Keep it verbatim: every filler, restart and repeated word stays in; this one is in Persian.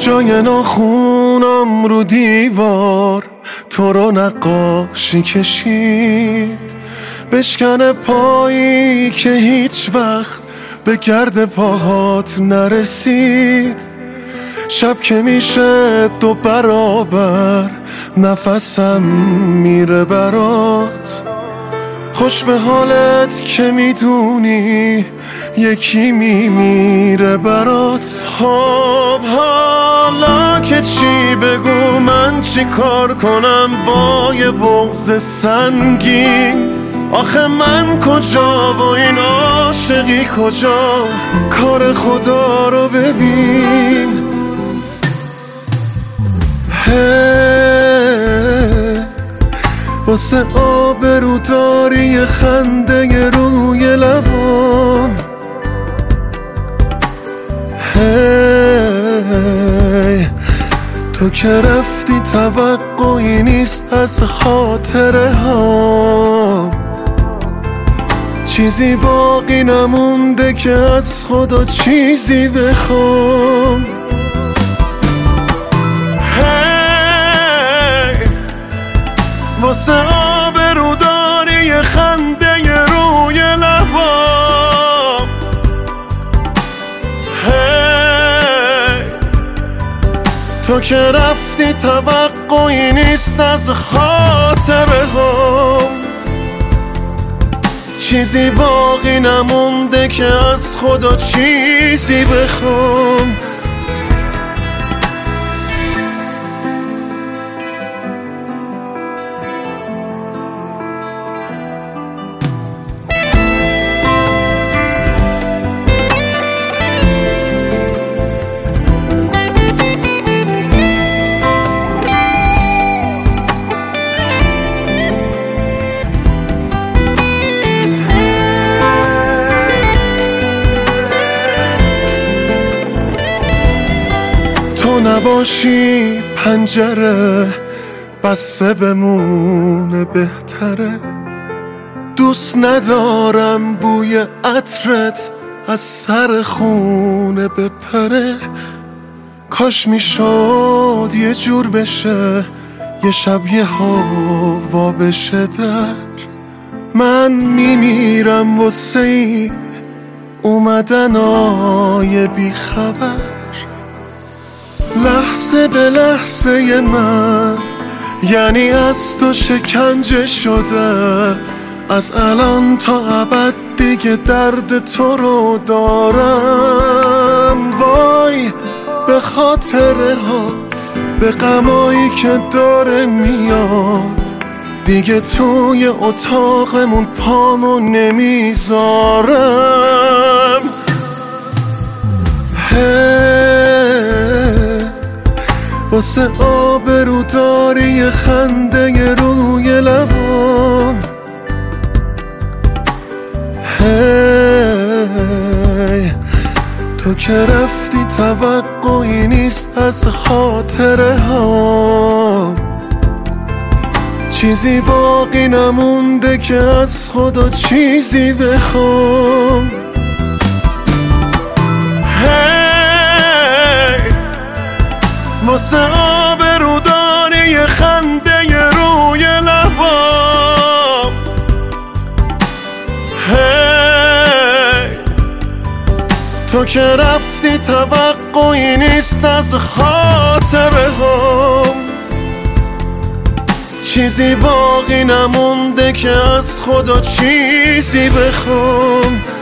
جای ناخونم رو دیوار تو رو نقاشی کشید، بشکنه پایی که هیچ وقت به گرد پاهات نرسید. شب که میشه دو برابر نفسم میره برات، خوش به حالت که میدونی یکی میمیره برات. خب حالا که چی بگو، من چی کار کنم با یه بغض سنگین؟ آخه من کجا و این عاشقی کجا؟ کار خدا رو ببین. هی واسه آبرو داری خنده روی لبام، هی تو که رفتی توقعی نیست از خاطره ها، چیزی باقی نمونده که از خدا چیزی بخوام. هی واسه آبرو داری خنده روی لبام، هی تو که رفتی توقعی نیست از خاطره ها، چیزی باقی نمونده که از خدا چیزی بخوام. تو نباشی پنجره بسته بمونه بهتره، دوست ندارم بوی عطرت از سر خونه بپره. کاش میشد یه جور بشه یه شب یه هوا بشه در، من میمیرم واسه این اومدنای بی خبر. لحظه به لحظه من یعنی از تو شکنجه شده، از الان تا ابد دیگه درد تو رو دارم. وای به خاطره هات، به غمایی که داره میاد، دیگه توی اتاقمون پامو نمیذارم. واسه آبرو داری خنده روی لبام، هی تو که رفتی توقعی نیست از خاطره ها، چیزی باقی نمونده که از خدا چیزی بخوام. واسه آبرو داری خنده روی لبام، هی تو که رفتی توقعی نیست از خاطره هام، چیزی باقی نمونده که از خدا چیزی بخوام.